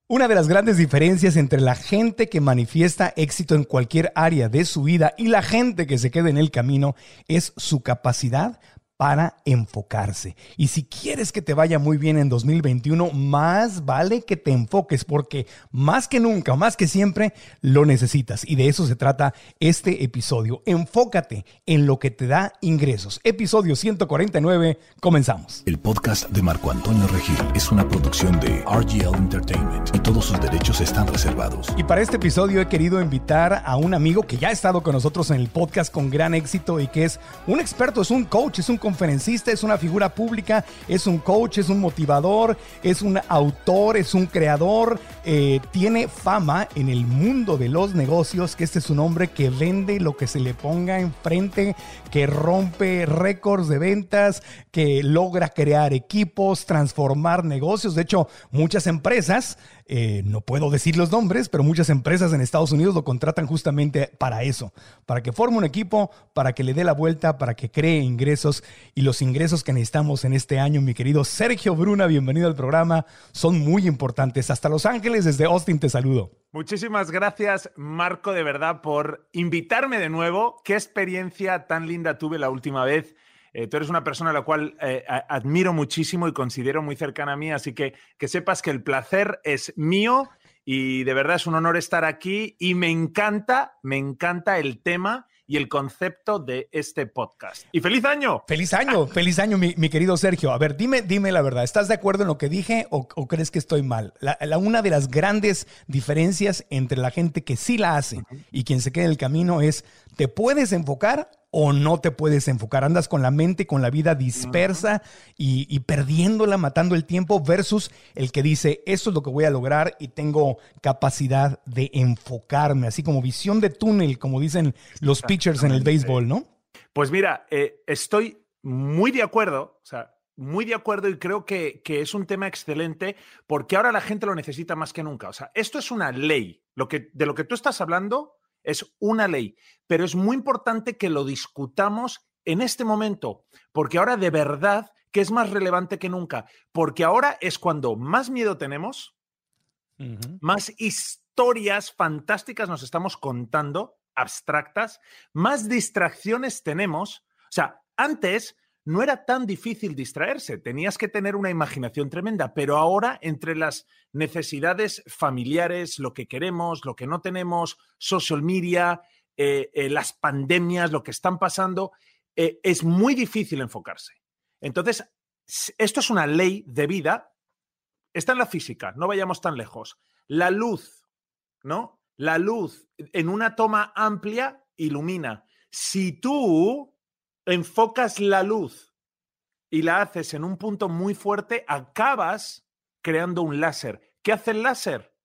Una de las grandes diferencias entre la gente que manifiesta éxito en cualquier área de su vida y la gente que se queda en el camino es su capacidad para enfocarse. Y si quieres que te vaya muy bien en 2021, más vale que te enfoques porque más que nunca, más que siempre, lo necesitas. Y de eso se trata este episodio. Enfócate en lo que te da ingresos. Episodio 149, comenzamos. El podcast de Marco Antonio Regil es una producción de RGL Entertainment y todos sus derechos están reservados. Y para este episodio he querido invitar a un amigo que ya ha estado con nosotros en el podcast con gran éxito y que es un experto, es un coach, es un conferencista, es una figura pública, es un coach, es un motivador, es un autor, es un creador, tiene fama en el mundo de los negocios, que este es un hombre que vende lo que se le ponga enfrente, que rompe récords de ventas, que logra crear equipos, transformar negocios. De hecho, muchas empresas, no puedo decir los nombres, pero muchas empresas en Estados Unidos lo contratan justamente para eso, para que forme un equipo, para que le dé la vuelta, para que cree ingresos. Y los ingresos que necesitamos en este año, mi querido Sergio Bruna, bienvenido al programa, son muy importantes. Hasta Los Ángeles, desde Austin, te saludo. Muchísimas gracias, Marco, de verdad, por invitarme de nuevo. Qué experiencia tan linda tuve la última vez. Tú eres una persona a la cual admiro muchísimo y considero muy cercana a mí, así que sepas que el placer es mío y de verdad es un honor estar aquí y me encanta el tema y el concepto de este podcast. ¡Y feliz año! ¡Feliz año, mi querido Sergio! A ver, dime la verdad. ¿Estás de acuerdo en lo que dije o crees que estoy mal? Una de las grandes diferencias entre la gente que sí la hace y quien se queda en el camino es, ¿te puedes enfocar o no te puedes enfocar? Andas con la mente, con la vida dispersa y perdiéndola, matando el tiempo, versus el que dice, esto es lo que voy a lograr y tengo capacidad de enfocarme, así como visión de túnel, como dicen los pitchers en el béisbol, ¿no? Pues mira, estoy muy de acuerdo, muy de acuerdo y creo que es un tema excelente porque ahora la gente lo necesita más que nunca. O sea, esto es una ley. De lo que tú estás hablando es una ley, pero es muy importante que lo discutamos en este momento, porque ahora de verdad que es más relevante que nunca, porque ahora es cuando más miedo tenemos, más historias fantásticas nos estamos contando, abstractas, más distracciones tenemos. O sea, antes no era tan difícil distraerse, tenías que tener una imaginación tremenda, pero ahora entre las necesidades familiares, lo que queremos, lo que no tenemos, social media, las pandemias, lo que están pasando, es muy difícil enfocarse. Entonces, esto es una ley de vida, está en la física, no vayamos tan lejos. La luz, ¿no? La luz en una toma amplia ilumina. Si tú enfocas la luz y la haces en un punto muy fuerte, acabas creando un láser. ¿Qué hace el láser?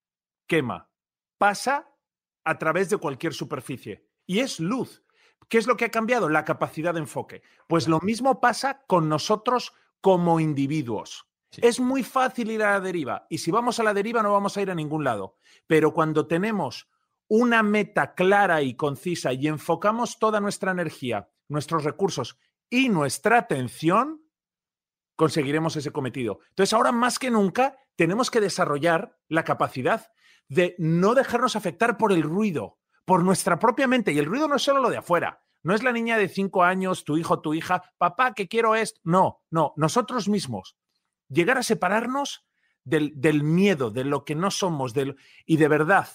Quema. Pasa a través de cualquier superficie. Y es luz. ¿Qué es lo que ha cambiado? La capacidad de enfoque. Pues lo mismo pasa con nosotros como individuos. Sí. Es muy fácil ir a la deriva. Y si vamos a la deriva no vamos a ir a ningún lado. Pero cuando tenemos una meta clara y concisa y enfocamos toda nuestra energía, nuestros recursos y nuestra atención, conseguiremos ese cometido. Entonces, ahora más que nunca tenemos que desarrollar la capacidad de no dejarnos afectar por el ruido, por nuestra propia mente. Y el ruido no es solo lo de afuera. No es la niña de 5 años, tu hijo, tu hija, papá, que quiero esto. No, nosotros mismos. Llegar a separarnos del miedo, de lo que no somos, y de verdad,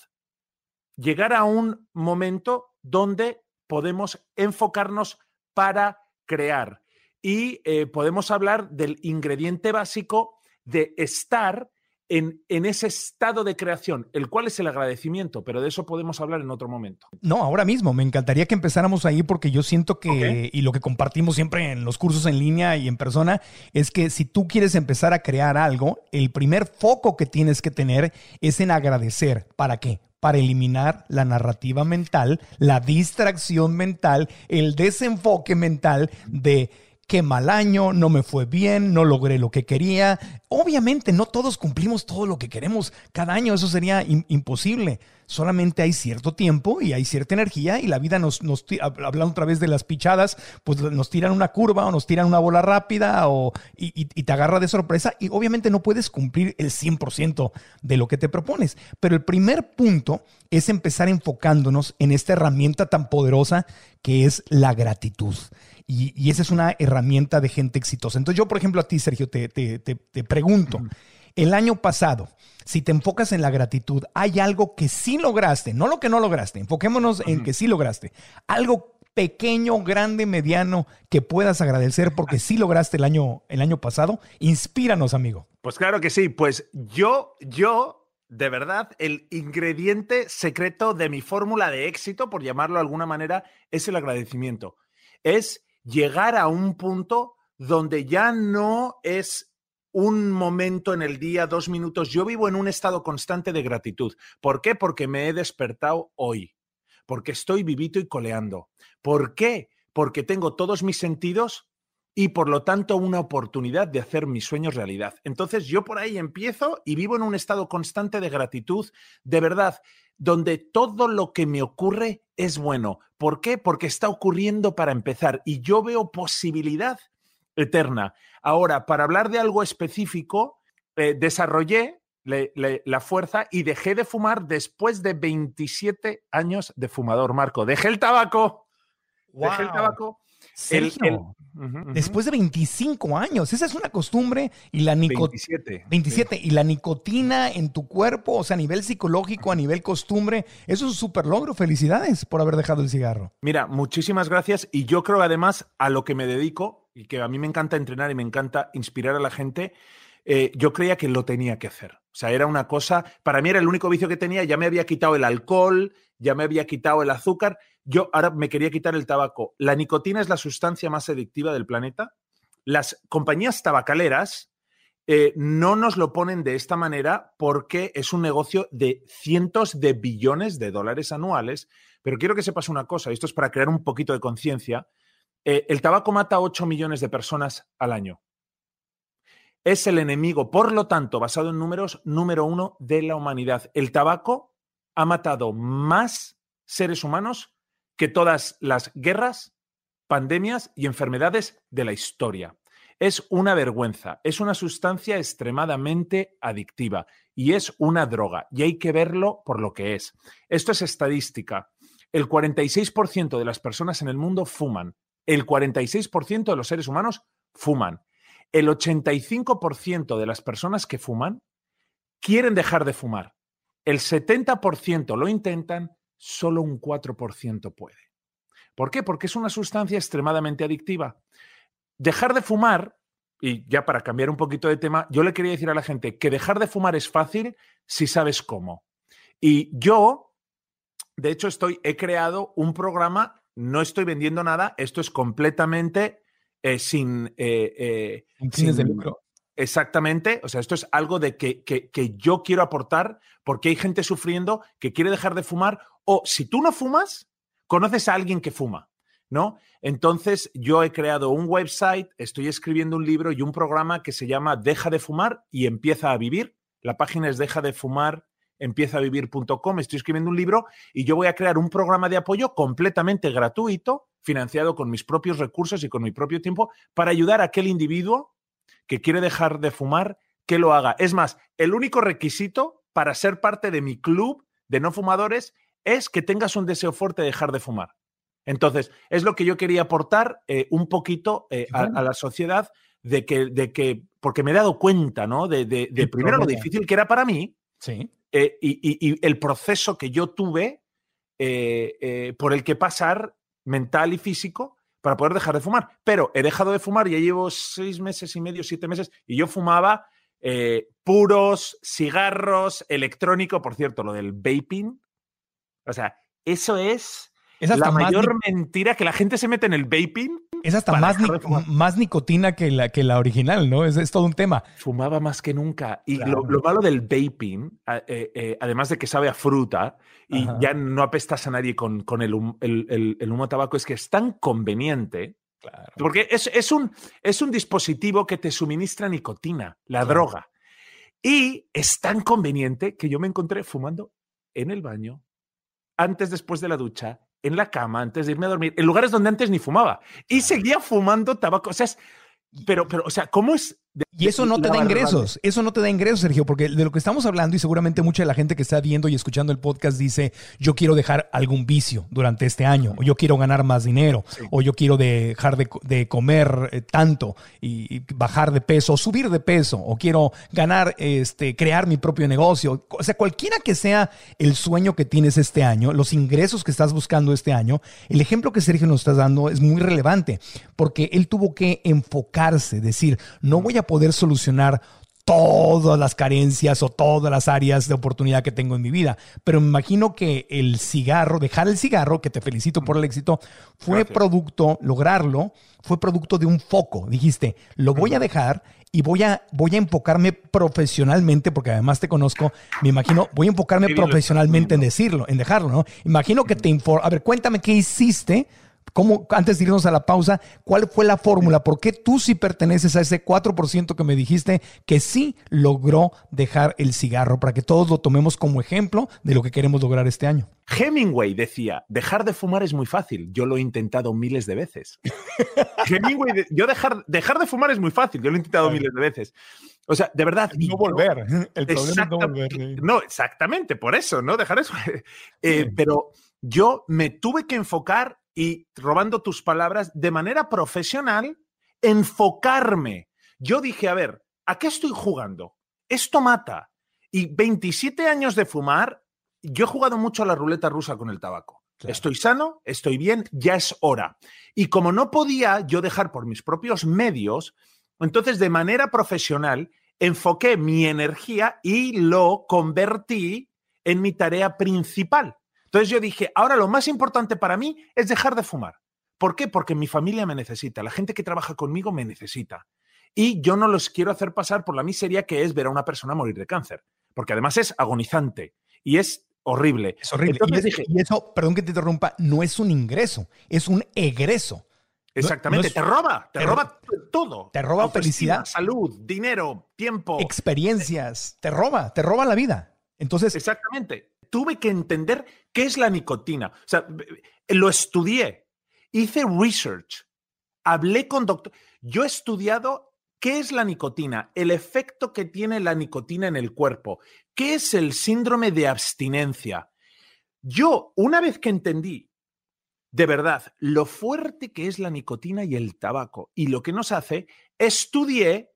llegar a un momento donde podemos enfocarnos para crear. Y podemos hablar del ingrediente básico de estar en ese estado de creación, el cual es el agradecimiento, pero de eso podemos hablar en otro momento. No, ahora mismo, me encantaría que empezáramos ahí porque yo siento que, y lo que compartimos siempre en los cursos en línea y en persona, es que si tú quieres empezar a crear algo, el primer foco que tienes que tener es en agradecer. ¿Para qué? Para eliminar la narrativa mental, la distracción mental, el desenfoque mental de qué mal año, no me fue bien, no logré lo que quería. Obviamente no todos cumplimos todo lo que queremos cada año, eso sería imposible. Solamente hay cierto tiempo y hay cierta energía y la vida hablando otra vez de las pichadas, pues nos tiran una curva o nos tiran una bola rápida y te agarra de sorpresa y obviamente no puedes cumplir el 100% de lo que te propones. Pero el primer punto es empezar enfocándonos en esta herramienta tan poderosa que es la gratitud. Y esa es una herramienta de gente exitosa. Entonces yo, por ejemplo, a ti, Sergio, te pregunto, el año pasado, si te enfocas en la gratitud, ¿hay algo que sí lograste? No lo que no lograste, enfoquémonos en que sí lograste. Algo pequeño, grande, mediano que puedas agradecer porque sí lograste el año pasado. Inspíranos, amigo. Pues claro que sí. Pues yo, de verdad, el ingrediente secreto de mi fórmula de éxito, por llamarlo de alguna manera, es el agradecimiento. Es llegar a un punto donde ya no es un momento en el día, 2 minutos. Yo vivo en un estado constante de gratitud. ¿Por qué? Porque me he despertado hoy. Porque estoy vivito y coleando. ¿Por qué? Porque tengo todos mis sentidos y por lo tanto una oportunidad de hacer mis sueños realidad. Entonces yo por ahí empiezo y vivo en un estado constante de gratitud, de verdad, donde todo lo que me ocurre es bueno. ¿Por qué? Porque está ocurriendo para empezar y yo veo posibilidad eterna. Ahora, para hablar de algo específico, desarrollé la fuerza y dejé de fumar después de 27 años de fumador, Marco. Dejé el tabaco. Wow. Dejé el tabaco. Sergio, después de 25 años, esa es una costumbre y la 27. Sí. Y la nicotina en tu cuerpo, o sea, a nivel psicológico, a nivel costumbre, eso es un súper logro. Felicidades por haber dejado el cigarro. Mira, muchísimas gracias y yo creo además a lo que me dedico y que a mí me encanta entrenar y me encanta inspirar a la gente, yo creía que lo tenía que hacer. O sea, era una cosa, para mí era el único vicio que tenía, ya me había quitado el alcohol, ya me había quitado el azúcar, yo ahora me quería quitar el tabaco. La nicotina es la sustancia más adictiva del planeta. Las compañías tabacaleras no nos lo ponen de esta manera porque es un negocio de cientos de billones de dólares anuales, pero quiero que sepas una cosa, esto es para crear un poquito de conciencia, el tabaco mata a 8 millones de personas al año. Es el enemigo, por lo tanto, basado en números, número 1 de la humanidad. El tabaco ha matado más seres humanos que todas las guerras, pandemias y enfermedades de la historia. Es una vergüenza, es una sustancia extremadamente adictiva y es una droga y hay que verlo por lo que es. Esto es estadística. El 46% de las personas en el mundo fuman. El 46% de los seres humanos fuman. El 85% de las personas que fuman quieren dejar de fumar. El 70% lo intentan, solo un 4% puede. ¿Por qué? Porque es una sustancia extremadamente adictiva. Dejar de fumar, y ya para cambiar un poquito de tema, yo le quería decir a la gente que dejar de fumar es fácil si sabes cómo. Y yo, de hecho, he creado un programa, no estoy vendiendo nada, esto es completamente sin fines de lucro. Exactamente, o sea, esto es algo de que yo quiero aportar porque hay gente sufriendo que quiere dejar de fumar o si tú no fumas, conoces a alguien que fuma, ¿no? Entonces yo he creado un website, estoy escribiendo un libro y un programa que se llama Deja de fumar y empieza a vivir. La página es dejadefumarempiezavivir.com. Estoy escribiendo un libro y yo voy a crear un programa de apoyo completamente gratuito, financiado con mis propios recursos y con mi propio tiempo, para ayudar a aquel individuo que quiere dejar de fumar, que lo haga. Es más, el único requisito para ser parte de mi club de no fumadores es que tengas un deseo fuerte de dejar de fumar. Entonces, es lo que yo quería aportar un poquito a la sociedad de que, porque me he dado cuenta, ¿no? De primero lo difícil que era para mí, sí. Y el proceso que yo tuve por el que pasar mental y físico para poder dejar de fumar. Pero he dejado de fumar, ya llevo 6 meses y medio, 7 meses, y yo fumaba puros, cigarros, electrónico, por cierto, lo del vaping. O sea, eso es la mayor mentira, que la gente se mete en el vaping. Es hasta más nicotina que la original, ¿no? Es todo un tema. Fumaba más que nunca. Y claro. lo malo del vaping, además de que sabe a fruta y ya no apestas a nadie con el humo de tabaco, es que es tan conveniente Claro. Porque es un dispositivo que te suministra nicotina, la droga. Y es tan conveniente que yo me encontré fumando en el baño, antes, después de la ducha, en la cama, antes de irme a dormir, en lugares donde antes ni fumaba. Y seguía fumando tabaco. O sea, pero, o sea, ¿cómo es? Y eso no te da ingresos, eso no te da ingresos, Sergio, porque de lo que estamos hablando, y seguramente mucha de la gente que está viendo y escuchando el podcast dice, yo quiero dejar algún vicio durante este año, o yo quiero ganar más dinero, o yo quiero dejar de comer tanto y bajar de peso, o subir de peso, o quiero ganar, crear mi propio negocio. O sea, cualquiera que sea el sueño que tienes este año, los ingresos que estás buscando este año, el ejemplo que Sergio nos está dando es muy relevante, porque él tuvo que enfocarse, decir, no voy a poder solucionar todas las carencias o todas las áreas de oportunidad que tengo en mi vida. Pero me imagino que el cigarro, dejar el cigarro, que te felicito por el éxito, fue lograrlo, fue producto de un foco. Dijiste, lo voy a dejar y voy a enfocarme profesionalmente, porque además te conozco, me imagino, voy a enfocarme profesionalmente en dejarlo, ¿no? Imagino que a ver, cuéntame qué hiciste. ¿Cómo, antes de irnos a la pausa, cuál fue la fórmula? ¿Por qué tú sí perteneces a ese 4% que me dijiste que sí logró dejar el cigarro? Para que todos lo tomemos como ejemplo de lo que queremos lograr este año. Hemingway decía, dejar de fumar es muy fácil. Yo lo he intentado miles de veces. Hemingway, dejar de fumar es muy fácil. Yo lo he intentado miles de veces. O sea, de verdad. No volver. El problema es no volver. No, exactamente, por eso, ¿no? Dejar eso. Pero yo me tuve que enfocar, y robando tus palabras, de manera profesional, enfocarme. Yo dije, a ver, ¿a qué estoy jugando? Esto mata. Y 27 años de fumar, yo he jugado mucho a la ruleta rusa con el tabaco. Claro. Estoy sano, estoy bien, ya es hora. Y como no podía yo dejar por mis propios medios, entonces de manera profesional enfoqué mi energía y lo convertí en mi tarea principal. Entonces yo dije, ahora lo más importante para mí es dejar de fumar. ¿Por qué? Porque mi familia me necesita, la gente que trabaja conmigo me necesita. Y yo no los quiero hacer pasar por la miseria que es ver a una persona morir de cáncer. Porque además es agonizante y es horrible. Es horrible. Y eso, perdón que te interrumpa, no es un ingreso, es un egreso. Exactamente, te roba todo. Te roba felicidad, salud, dinero, tiempo. Experiencias, te roba la vida. Entonces, exactamente. Tuve que entender qué es la nicotina. O sea, lo estudié, hice research, hablé con doctor. Yo he estudiado qué es la nicotina, el efecto que tiene la nicotina en el cuerpo, qué es el síndrome de abstinencia. Yo, una vez que entendí de verdad lo fuerte que es la nicotina y el tabaco y lo que nos hace, estudié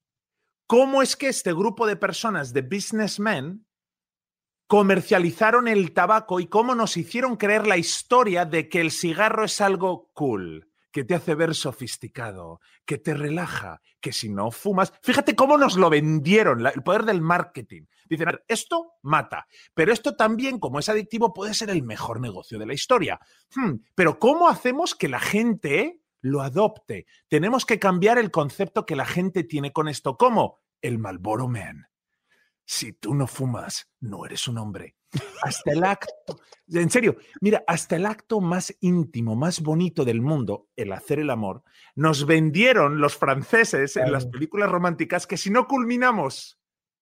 cómo es que este grupo de personas, de businessmen, comercializaron el tabaco y cómo nos hicieron creer la historia de que el cigarro es algo cool, que te hace ver sofisticado, que te relaja, que si no fumas... Fíjate cómo nos lo vendieron, el poder del marketing. Dicen, esto mata, pero esto también, como es adictivo, puede ser el mejor negocio de la historia. Pero ¿cómo hacemos que la gente lo adopte? Tenemos que cambiar el concepto que la gente tiene con esto. ¿Cómo? El Marlboro Man. Si tú no fumas, no eres un hombre. Hasta el acto, en serio, mira, hasta el acto más íntimo, más bonito del mundo, el hacer el amor, nos vendieron los franceses en las películas románticas que si no culminamos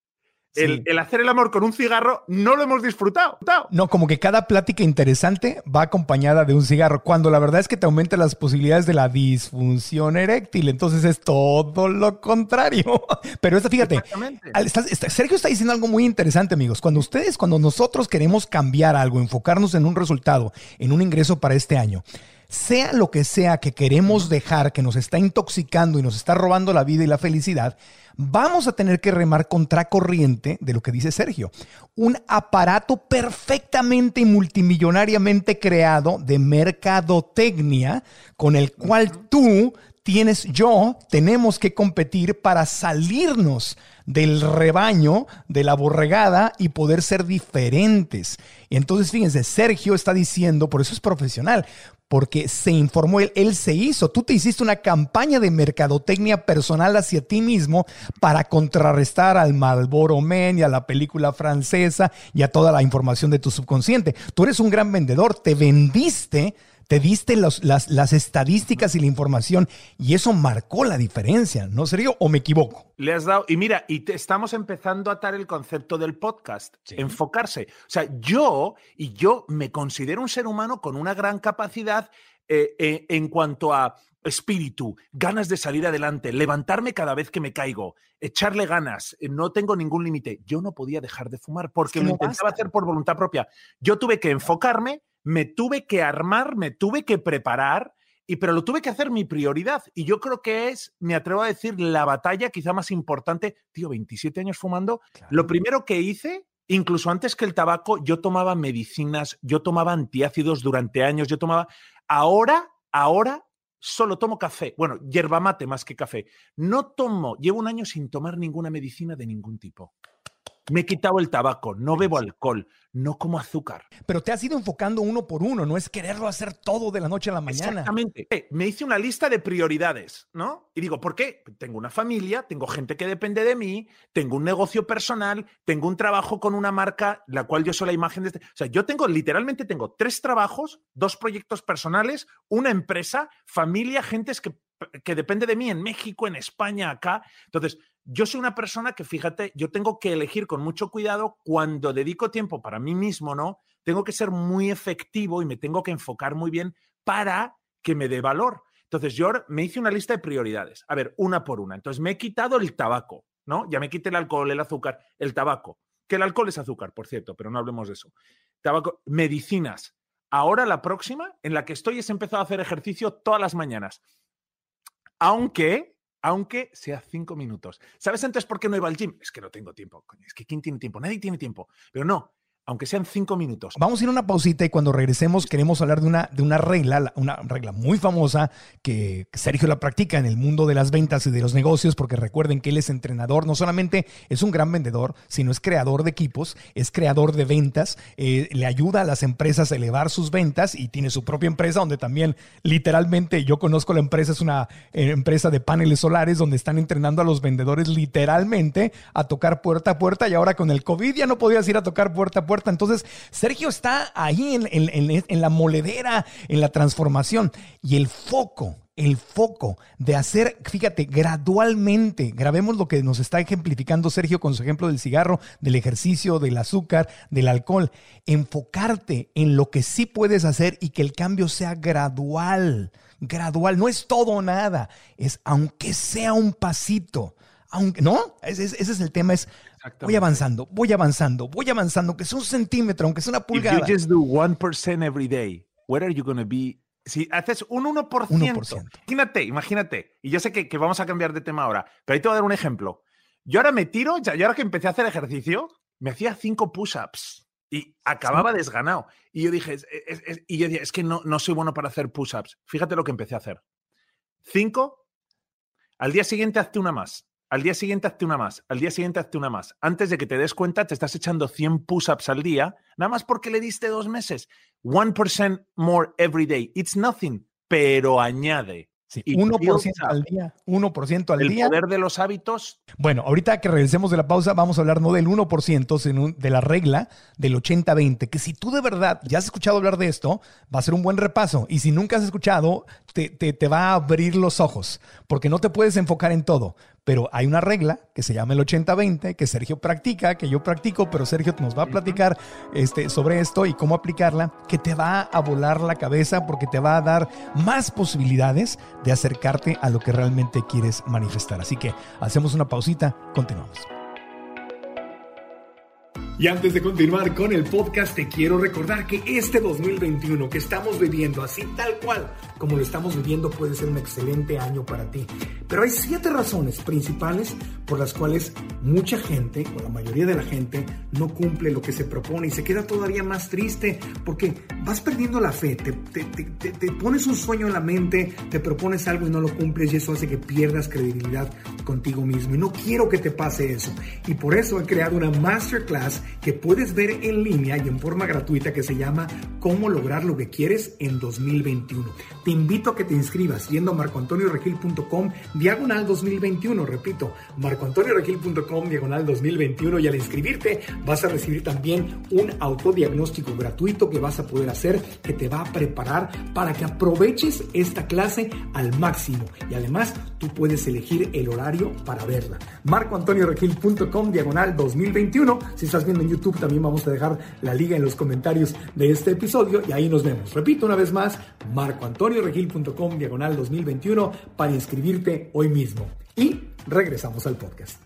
el hacer el amor con un cigarro, no lo hemos disfrutado. No, como que cada plática interesante va acompañada de un cigarro, cuando la verdad es que te aumenta las posibilidades de la disfunción eréctil. Entonces es todo lo contrario. Pero fíjate, Sergio está diciendo algo muy interesante, amigos. Cuando nosotros queremos cambiar algo, enfocarnos en un resultado, en un ingreso para este año, sea lo que sea que queremos dejar, que nos está intoxicando y nos está robando la vida y la felicidad, vamos a tener que remar contracorriente de lo que dice Sergio. Un aparato perfectamente y multimillonariamente creado de mercadotecnia con el cual tenemos que competir para salirnos del rebaño, de la borregada y poder ser diferentes. Y entonces, fíjense, Sergio está diciendo, por eso es profesional, porque se informó, él se hizo. Tú te hiciste una campaña de mercadotecnia personal hacia ti mismo para contrarrestar al Marlboro Man y a la película francesa y a toda la información de tu subconsciente. Tú eres un gran vendedor, te vendiste te diste las estadísticas y la información y eso marcó la diferencia, ¿no, Sergio? ¿O me equivoco? Le has dado, y mira, estamos empezando a atar el concepto del podcast, sí. Enfocarse. O sea, yo me considero un ser humano con una gran capacidad en cuanto a espíritu, ganas de salir adelante, levantarme cada vez que me caigo, echarle ganas, no tengo ningún límite. Yo no podía dejar de fumar porque lo intentaba hacer por voluntad propia. Yo tuve que enfocarme, me tuve que armar, me tuve que preparar, pero lo tuve que hacer mi prioridad. Y yo creo que es, me atrevo a decir, la batalla quizá más importante. Tío, 27 años fumando. Claro. Lo primero que hice, incluso antes que el tabaco, yo tomaba medicinas, yo tomaba antiácidos durante años, yo tomaba... Ahora solo tomo café. Bueno, yerba mate más que café. Llevo un año sin tomar ninguna medicina de ningún tipo. Me he quitado el tabaco, no bebo alcohol, no como azúcar. Pero te has ido enfocando uno por uno, no es quererlo hacer todo de la noche a la mañana. Exactamente. Me hice una lista de prioridades, ¿no? Y digo, ¿por qué? Tengo una familia, tengo gente que depende de mí, tengo un negocio personal, tengo un trabajo con una marca, la cual yo soy la imagen de O sea, yo literalmente tengo 3 trabajos, 2 proyectos personales, una empresa, familia, gente que depende de mí en México, en España, acá. Entonces, yo soy una persona que, fíjate, yo tengo que elegir con mucho cuidado cuando dedico tiempo para mí mismo, ¿no? Tengo que ser muy efectivo y me tengo que enfocar muy bien para que me dé valor. Entonces, yo me hice una lista de prioridades. A ver, una por una. Entonces, me he quitado el tabaco, ¿no? Ya me quité el alcohol, el azúcar, el tabaco. Que el alcohol es azúcar, por cierto, pero no hablemos de eso. Tabaco, medicinas. Ahora la próxima en la que estoy es empezar a hacer ejercicio todas las mañanas. Aunque sea 5 minutos. ¿Sabes entonces por qué no iba al gym? Es que no tengo tiempo. Es que ¿quién tiene tiempo? Nadie tiene tiempo. Pero no, aunque sean 5 minutos. Vamos a ir a una pausita y cuando regresemos queremos hablar de una regla muy famosa que Sergio la practica en el mundo de las ventas y de los negocios, porque recuerden que él es entrenador, no solamente es un gran vendedor, sino es creador de equipos, es creador de ventas, le ayuda a las empresas a elevar sus ventas y tiene su propia empresa donde también literalmente, yo conozco la empresa, es una empresa de paneles solares donde están entrenando a los vendedores literalmente a tocar puerta a puerta y ahora con el COVID ya no podías ir a tocar puerta a puerta. Entonces, Sergio está ahí en la moledera, en la transformación y el foco de hacer, fíjate, gradualmente, grabemos lo que nos está ejemplificando Sergio con su ejemplo del cigarro, del ejercicio, del azúcar, del alcohol, enfocarte en lo que sí puedes hacer y que el cambio sea gradual, no es todo o nada, es aunque sea un pasito. ¿No? Ese es el tema, es voy avanzando, que sea 1 centímetro, aunque sea una pulgada. If you just do 1% every day, where are you going to be? Si haces un 1%. Imagínate. Y yo sé que vamos a cambiar de tema ahora, pero ahí te voy a dar un ejemplo. Yo ahora yo ahora que empecé a hacer ejercicio, me hacía 5 push-ups y acababa desganado. Y yo dije, es que no soy bueno para hacer push-ups. Fíjate lo que empecé a hacer. 5, al día siguiente hazte una más. Al día siguiente hazte una más, al día siguiente hazte una más. Antes de que te des cuenta, te estás echando 100 push-ups al día, nada más porque le diste 2 meses. 1% more every day. It's nothing, pero añade. Sí, 1% al día, 1% al día. El poder de los hábitos. Bueno, ahorita que regresemos de la pausa, vamos a hablar no del 1%, sino de la regla del 80-20, que si tú de verdad ya has escuchado hablar de esto, va a ser un buen repaso. Y si nunca has escuchado, te va a abrir los ojos, porque no te puedes enfocar en todo. Pero hay una regla que se llama el 80-20, que Sergio practica, que yo practico, pero Sergio nos va a platicar sobre esto y cómo aplicarla, que te va a volar la cabeza porque te va a dar más posibilidades de acercarte a lo que realmente quieres manifestar. Así que hacemos una pausita, continuamos. Y antes de continuar con el podcast, te quiero recordar que este 2021 que estamos viviendo, así tal cual como lo estamos viviendo, puede ser un excelente año para ti. Pero hay 7 razones principales por las cuales mucha gente, o la mayoría de la gente, no cumple lo que se propone y se queda todavía más triste porque vas perdiendo la fe, te pones un sueño en la mente, te propones algo y no lo cumples y eso hace que pierdas credibilidad contigo mismo. Y no quiero que te pase eso. Y por eso he creado una masterclass que puedes ver en línea y en forma gratuita que se llama Cómo lograr lo que quieres en 2021. Te invito a que te inscribas yendo a marcoantonioregil.com/2021. Repito, marcoantonioregil.com/2021, y al inscribirte vas a recibir también un autodiagnóstico gratuito que vas a poder hacer, que te va a preparar para que aproveches esta clase al máximo, y además tú puedes elegir el horario para verla. marcoantonioregil.com/2021. Si estás viendo en YouTube, también vamos a dejar la liga en los comentarios de este episodio y ahí nos vemos. Repito una vez más, marcoantonioregil.com/2021 para inscribirte hoy mismo. Y regresamos al podcast.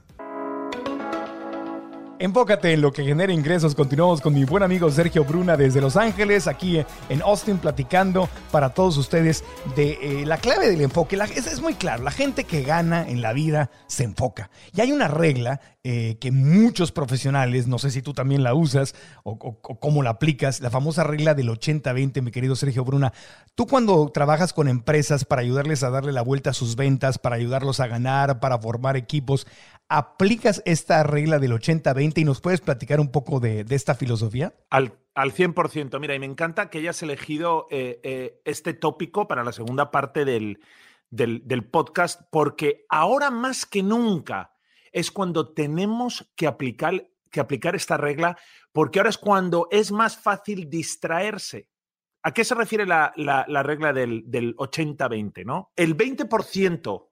Enfócate en lo que genera ingresos. Continuamos con mi buen amigo Sergio Bruna desde Los Ángeles, aquí en Austin, platicando para todos ustedes de la clave del enfoque. Es muy claro, la gente que gana en la vida se enfoca. Y hay una regla que muchos profesionales, no sé si tú también la usas o cómo la aplicas, la famosa regla del 80-20, mi querido Sergio Bruna. Tú, cuando trabajas con empresas para ayudarles a darle la vuelta a sus ventas, para ayudarlos a ganar, para formar equipos, ¿aplicas esta regla del 80-20 y nos puedes platicar un poco de esta filosofía? Al 100%. Mira, y me encanta que hayas elegido este tópico para la segunda parte del podcast, porque ahora más que nunca es cuando tenemos que aplicar esta regla, porque ahora es cuando es más fácil distraerse. ¿A qué se refiere la regla del 80-20, ¿no? El 20%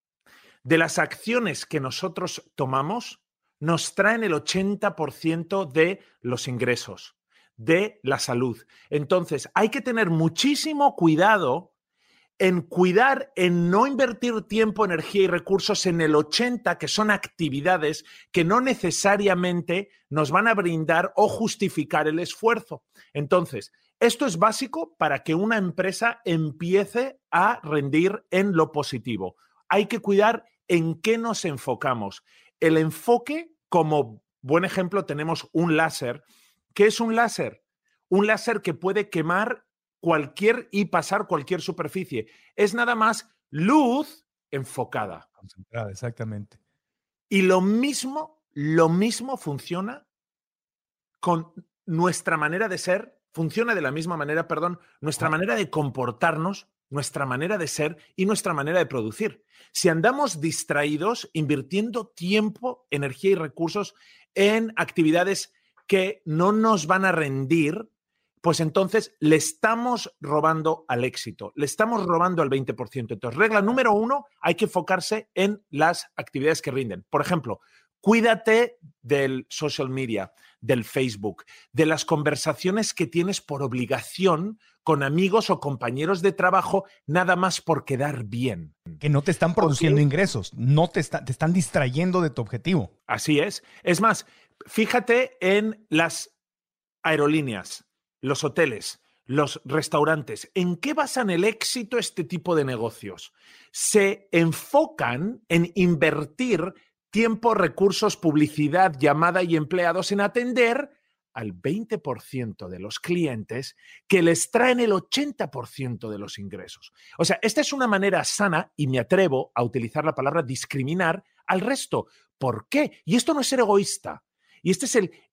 de las acciones que nosotros tomamos nos traen el 80% de los ingresos, de la salud. Entonces, hay que tener muchísimo cuidado en no invertir tiempo, energía y recursos en el 80%, que son actividades que no necesariamente nos van a brindar o justificar el esfuerzo. Entonces, esto es básico para que una empresa empiece a rendir en lo positivo. Hay que cuidar en qué nos enfocamos. El enfoque, como buen ejemplo, tenemos un láser. ¿Qué es un láser? Un láser que puede quemar y pasar cualquier superficie. Es nada más luz enfocada. Concentrada, exactamente. Y lo mismo funciona con nuestra manera de ser, funciona de la misma manera, nuestra manera de comportarnos, nuestra manera de ser y nuestra manera de producir. Si andamos distraídos, invirtiendo tiempo, energía y recursos en actividades que no nos van a rendir, pues entonces le estamos robando al éxito, le estamos robando al 20%. Entonces, regla número 1, hay que enfocarse en las actividades que rinden. Por ejemplo, cuídate del social media, del Facebook, de las conversaciones que tienes por obligación con amigos o compañeros de trabajo, nada más por quedar bien. Que no te están produciendo ingresos, te están distrayendo de tu objetivo. Así es. Es más, fíjate en las aerolíneas, los hoteles, los restaurantes. ¿En qué basan el éxito este tipo de negocios? Se enfocan en invertir tiempo, recursos, publicidad, llamada y empleados en atender al 20% de los clientes que les traen el 80% de los ingresos. O sea, esta es una manera sana, y me atrevo a utilizar la palabra discriminar al resto. ¿Por qué? Y esto no es ser egoísta. Y esto es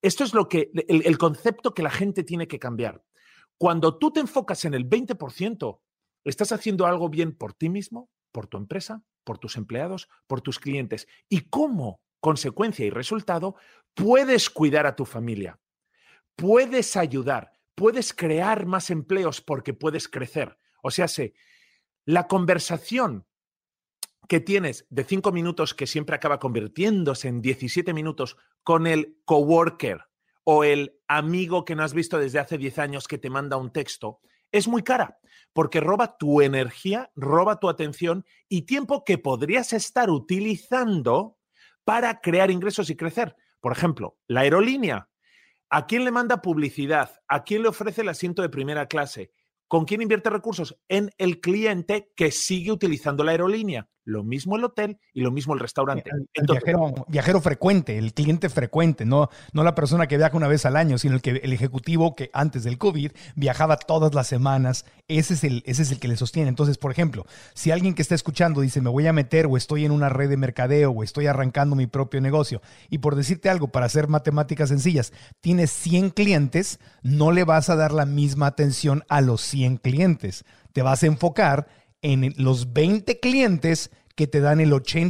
el concepto que la gente tiene que cambiar. Cuando tú te enfocas en el 20%, estás haciendo algo bien por ti mismo, por tu empresa, por tus empleados, por tus clientes. Y como consecuencia y resultado, puedes cuidar a tu familia, puedes ayudar, puedes crear más empleos porque puedes crecer. O sea, la conversación que tienes de 5 minutos, que siempre acaba convirtiéndose en 17 minutos, con el coworker o el amigo que no has visto desde hace 10 años que te manda un texto, es muy cara, porque roba tu energía, roba tu atención y tiempo que podrías estar utilizando para crear ingresos y crecer. Por ejemplo, la aerolínea. ¿A quién le manda publicidad? ¿A quién le ofrece el asiento de primera clase? ¿Con quién invierte recursos? En el cliente que sigue utilizando la aerolínea. Lo mismo el hotel y lo mismo el restaurante. El viajero frecuente, el cliente frecuente, no la persona que viaja una vez al año, sino el ejecutivo que antes del COVID viajaba todas las semanas. Ese es el que le sostiene. Entonces, por ejemplo, si alguien que está escuchando dice, me voy a meter o estoy en una red de mercadeo o estoy arrancando mi propio negocio, y por decirte algo, para hacer matemáticas sencillas, tienes 100 clientes, no le vas a dar la misma atención a los 100 clientes. Te vas a enfocar en los 20 clientes que te dan el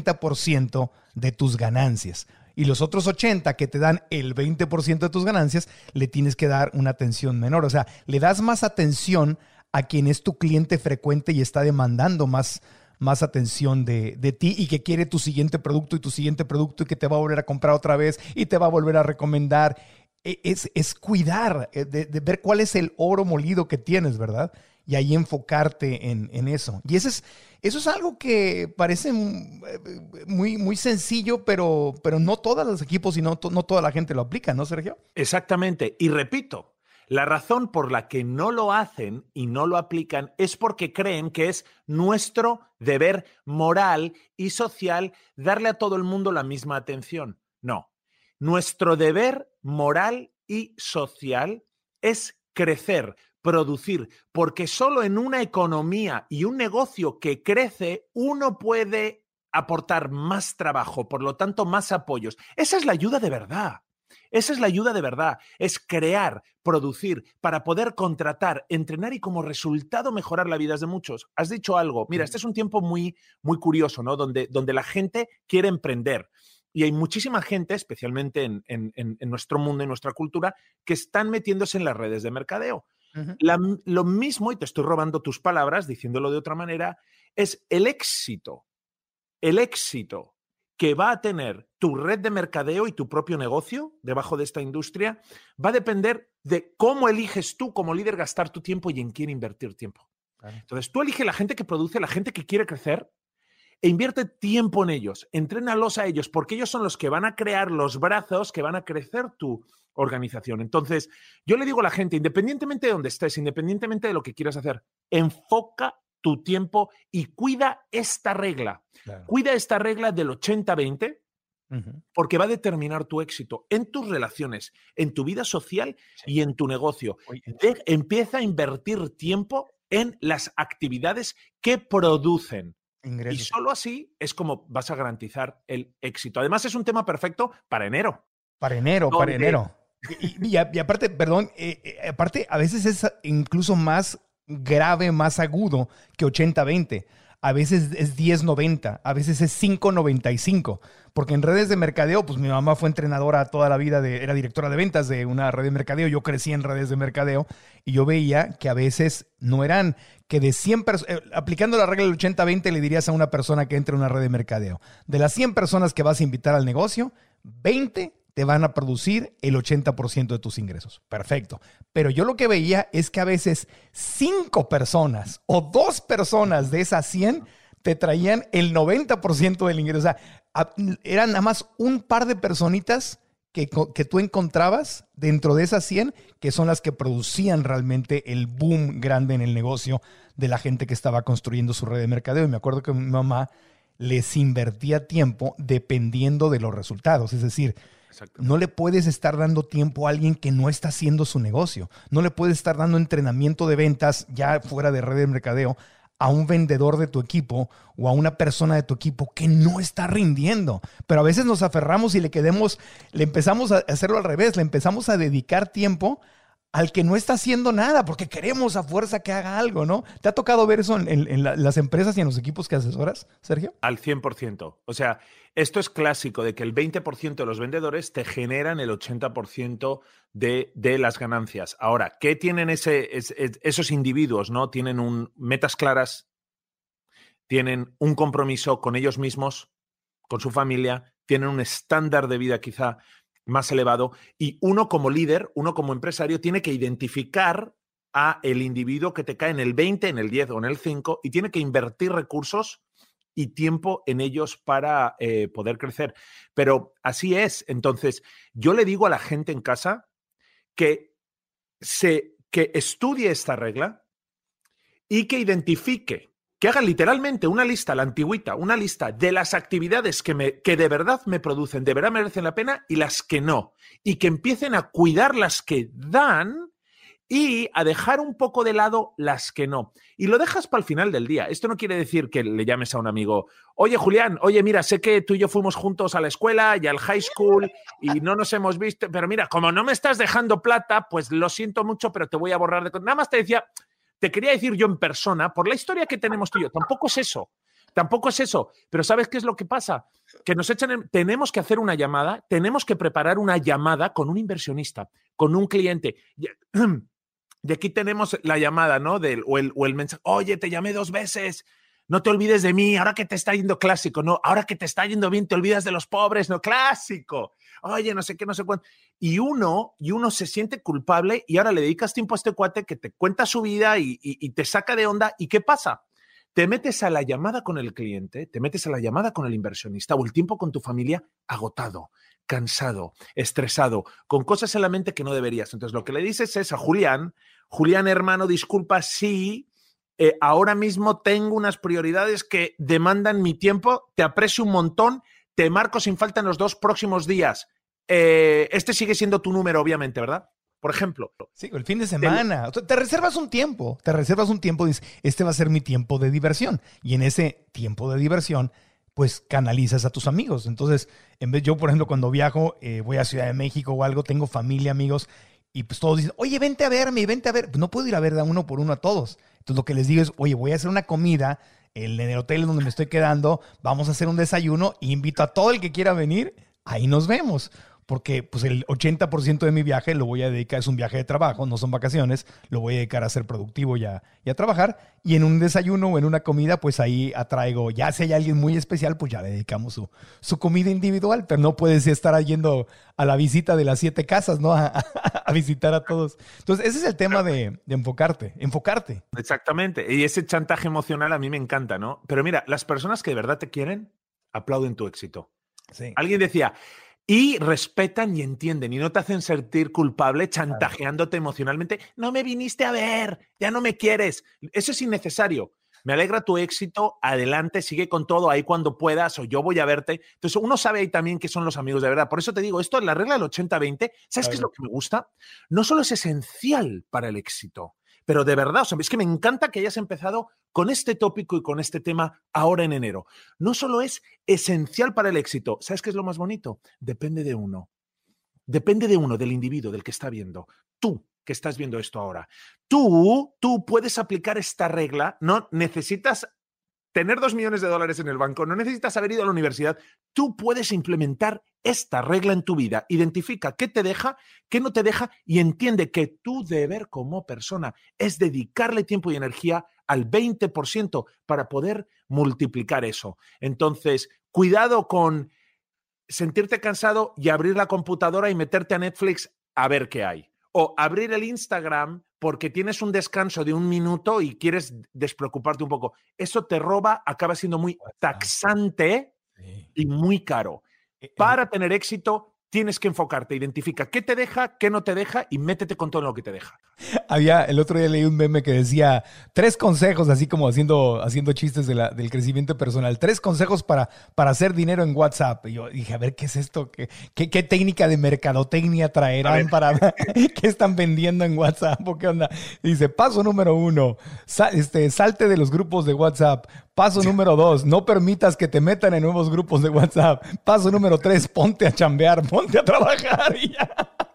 80% de tus ganancias. Y los otros 80 que te dan el 20% de tus ganancias, le tienes que dar una atención menor. O sea, le das más atención a quien es tu cliente frecuente y está demandando más atención de ti y que quiere tu siguiente producto y que te va a volver a comprar otra vez y te va a volver a recomendar. Es cuidar, de ver cuál es el oro molido que tienes, ¿verdad? Y ahí enfocarte en eso. Y eso es algo que parece muy, muy sencillo, pero no todos los equipos y no toda la gente lo aplica, ¿no, Sergio? Exactamente. Y repito, la razón por la que no lo hacen y no lo aplican es porque creen que es nuestro deber moral y social darle a todo el mundo la misma atención. No. Nuestro deber moral y social es crecer, producir, porque solo en una economía y un negocio que crece, uno puede aportar más trabajo, por lo tanto, más apoyos. Esa es la ayuda de verdad. Esa es la ayuda de verdad, es crear, producir, para poder contratar, entrenar y como resultado mejorar la vida de muchos. Has dicho algo, mira, este es un tiempo muy, muy curioso, ¿no? Donde la gente quiere emprender. Y hay muchísima gente, especialmente en nuestro mundo, en nuestra cultura, que están metiéndose en las redes de mercadeo. Uh-huh. Lo mismo, y te estoy robando tus palabras, diciéndolo de otra manera, es el éxito que va a tener tu red de mercadeo y tu propio negocio debajo de esta industria, va a depender de cómo eliges tú como líder gastar tu tiempo y en quién invertir tiempo. Claro. Entonces, tú eliges la gente que produce, la gente que quiere crecer, e invierte tiempo en ellos, entrénalos a ellos, porque ellos son los que van a crear los brazos que van a crecer tu organización. Entonces, yo le digo a la gente, independientemente de dónde estés, independientemente de lo que quieras hacer, enfoca tu tiempo y cuida esta regla. Claro. Cuida esta regla del 80-20, uh-huh, porque va a determinar tu éxito en tus relaciones, en tu vida social, sí, y en tu negocio. Empieza a invertir tiempo en las actividades que producen. Ingresos. Y solo así es como vas a garantizar el éxito. Además, es un tema perfecto para enero. Para enero. Y aparte, perdón, aparte a veces es incluso más grave, más agudo que 80-20. A veces es 10-90, a veces es 5-95. Porque en redes de mercadeo, pues mi mamá fue entrenadora toda la vida, era directora de ventas de una red de mercadeo. Yo crecí en redes de mercadeo y yo veía que a veces no eran, que de 100 personas, aplicando la regla del 80-20 le dirías a una persona que entre a una red de mercadeo, de las 100 personas que vas a invitar al negocio, 20 te van a producir el 80% de tus ingresos. Perfecto. Pero yo lo que veía es que a veces 5 personas o 2 personas de esas 100 te traían el 90% del ingreso. O sea, eran nada más un par de personitas que tú encontrabas dentro de esas 100 que son las que producían realmente el boom grande en el negocio de la gente que estaba construyendo su red de mercadeo. Y me acuerdo que mi mamá les invertía tiempo dependiendo de los resultados. Es decir, no le puedes estar dando tiempo a alguien que no está haciendo su negocio. No le puedes estar dando entrenamiento de ventas ya fuera de red de mercadeo a un vendedor de tu equipo o a una persona de tu equipo que no está rindiendo. Pero a veces nos aferramos y le empezamos a hacerlo al revés, le empezamos a dedicar tiempo al que no está haciendo nada porque queremos a fuerza que haga algo, ¿no? ¿Te ha tocado ver eso en las empresas y en los equipos que asesoras, Sergio? Al 100%. O sea, esto es clásico de que el 20% de los vendedores te generan el 80% de las ganancias. Ahora, ¿qué tienen esos individuos, ¿no? Tienen metas claras, tienen un compromiso con ellos mismos, con su familia, tienen un estándar de vida quizá más elevado, y uno como líder, uno como empresario tiene que identificar a el individuo que te cae en el 20, en el 10 o en el 5 y tiene que invertir recursos y tiempo en ellos para poder crecer. Pero así es. Entonces, yo le digo a la gente en casa que estudie esta regla, y que identifique, que haga literalmente una lista, la antigüita, una lista de las actividades que de verdad me producen, de verdad merecen la pena y las que no. Y que empiecen a cuidar las que dan y a dejar un poco de lado las que no. Y lo dejas para el final del día. Esto no quiere decir que le llames a un amigo, oye, Julián, oye, mira, sé que tú y yo fuimos juntos a la escuela y al high school y no nos hemos visto, pero mira, como no me estás dejando plata, pues lo siento mucho, pero te voy a borrar de... Nada más te quería decir yo en persona, por la historia que tenemos tú y yo, tampoco es eso. Tampoco es eso, pero ¿sabes qué es lo que pasa? Que tenemos que hacer una llamada, tenemos que preparar una llamada con un inversionista, con un cliente. Y aquí tenemos la llamada, ¿no? O el mensaje, oye, te llamé 2 veces, no te olvides de mí, ahora que te está yendo clásico, no, ahora que te está yendo bien, te olvidas de los pobres, no, clásico. Oye, no sé qué, no sé cuánto. Y uno se siente culpable y ahora le dedicas tiempo a este cuate que te cuenta su vida y te saca de onda. ¿Y qué pasa? Te metes a la llamada con el cliente, te metes a la llamada con el inversionista o el tiempo con tu familia agotado, cansado, estresado, con cosas en la mente que no deberías. Entonces, lo que le dices es a Julián, hermano, disculpa, sí, ahora mismo tengo unas prioridades que demandan mi tiempo, te aprecio un montón, te marco sin falta en los 2 próximos días. Este sigue siendo tu número, obviamente, ¿verdad? Por ejemplo. Sí, el fin de semana. Te reservas un tiempo, dices, este va a ser mi tiempo de diversión. Y en ese tiempo de diversión, pues canalizas a tus amigos. Entonces, en vez yo, por ejemplo, cuando viajo, voy a Ciudad de México o algo, tengo familia, amigos, y pues todos dicen, oye, vente a verme, vente a ver. Pues no puedo ir a ver de uno por uno a todos. Entonces, lo que les digo es, oye, voy a hacer una comida en el hotel donde me estoy quedando, vamos a hacer un desayuno e invito a todo el que quiera venir, ahí nos vemos. Porque pues el 80% de mi viaje lo voy a dedicar, es un viaje de trabajo, no son vacaciones, lo voy a dedicar a ser productivo y a trabajar. Y en un desayuno o en una comida, pues ahí atraigo, ya si hay alguien muy especial, pues ya le dedicamos su comida individual, pero no puedes estar yendo a la visita de las 7 casas, ¿no? A visitar a todos. Entonces, ese es el tema de enfocarte. Exactamente. Y ese chantaje emocional a mí me encanta, ¿no? Pero mira, las personas que de verdad te quieren, aplauden tu éxito. Sí. Alguien decía... Y respetan y entienden y no te hacen sentir culpable chantajeándote emocionalmente. No me viniste a ver, ya no me quieres. Eso es innecesario. Me alegra tu éxito, adelante, sigue con todo ahí cuando puedas o yo voy a verte. Entonces uno sabe ahí también que son los amigos de verdad. Por eso te digo, esto es la regla del 80-20. ¿Sabes qué es lo que me gusta? No solo es esencial para el éxito, pero de verdad, o sea, es que me encanta que hayas empezado con este tópico y con este tema ahora en enero. No solo es esencial para el éxito, ¿sabes qué es lo más bonito? Depende de uno. Depende de uno, del individuo, del que está viendo. Tú, que estás viendo esto ahora. Tú puedes aplicar esta regla, no necesitas tener $2 millones en el banco, no necesitas haber ido a la universidad. Tú puedes implementar esta regla en tu vida. Identifica qué te deja, qué no te deja y entiende que tu deber como persona es dedicarle tiempo y energía al 20% para poder multiplicar eso. Entonces, cuidado con sentirte cansado y abrir la computadora y meterte a Netflix a ver qué hay. O abrir el Instagram porque tienes un descanso de 1 minuto y quieres despreocuparte un poco. Eso te roba, acaba siendo muy taxante y muy caro. Para tener éxito, tienes que enfocarte, identifica qué te deja, qué no te deja y métete con todo lo que te deja. El otro día leí un meme que decía 3 consejos, así como haciendo chistes del crecimiento personal. 3 consejos para hacer dinero en WhatsApp. Y yo dije, a ver, ¿qué es esto? ¿Qué técnica de mercadotecnia traerán para qué están vendiendo en WhatsApp? ¿O qué onda? Dice, paso número 1, salte de los grupos de WhatsApp. Paso número 2, no permitas que te metan en nuevos grupos de WhatsApp. Paso número 3, ponte a chambear, ponte a trabajar y ya.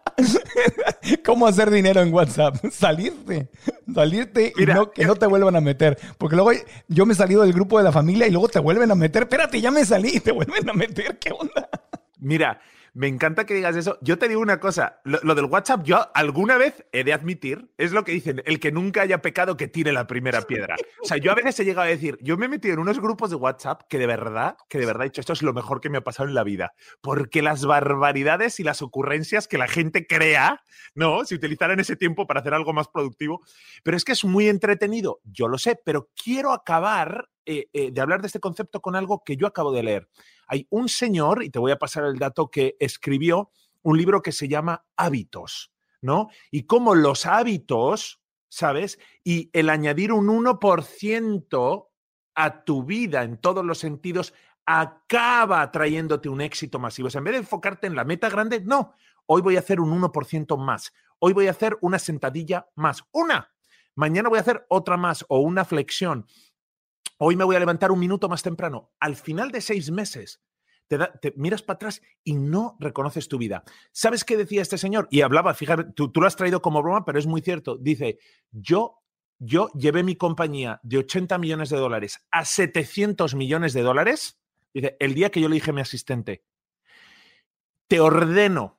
¿Cómo hacer dinero en WhatsApp? Salirte Mira, y que no te vuelvan a meter. Porque luego yo me he salido del grupo de la familia y luego te vuelven a meter. Espérate, ya me salí y te vuelven a meter. ¿Qué onda? Mira, me encanta que digas eso. Yo te digo una cosa, lo del WhatsApp yo alguna vez he de admitir, es lo que dicen, el que nunca haya pecado que tire la primera piedra. O sea, yo a veces he llegado a decir, yo me he metido en unos grupos de WhatsApp que de verdad he dicho, esto es lo mejor que me ha pasado en la vida. Porque las barbaridades y las ocurrencias que la gente crea, ¿no? Si utilizaran ese tiempo para hacer algo más productivo. Pero es que es muy entretenido, yo lo sé, pero quiero acabar de hablar de este concepto con algo que yo acabo de leer. Hay un señor, y te voy a pasar el dato, que escribió un libro que se llama Hábitos, ¿no? Y cómo los hábitos ¿sabes? Y el añadir un 1% a tu vida en todos los sentidos acaba trayéndote un éxito masivo. O sea, en vez de enfocarte en la meta grande, no. Hoy voy a hacer un 1% más. Hoy voy a hacer una sentadilla más. ¡Una! Mañana voy a hacer otra más o una flexión. Hoy me voy a levantar un minuto más temprano. Al final de 6 meses, te miras para atrás y no reconoces tu vida. ¿Sabes qué decía este señor? Y hablaba, fíjate, tú lo has traído como broma, pero es muy cierto. Dice, yo llevé mi compañía de $80 millones a $700 millones. Dice, el día que yo le dije a mi asistente, te ordeno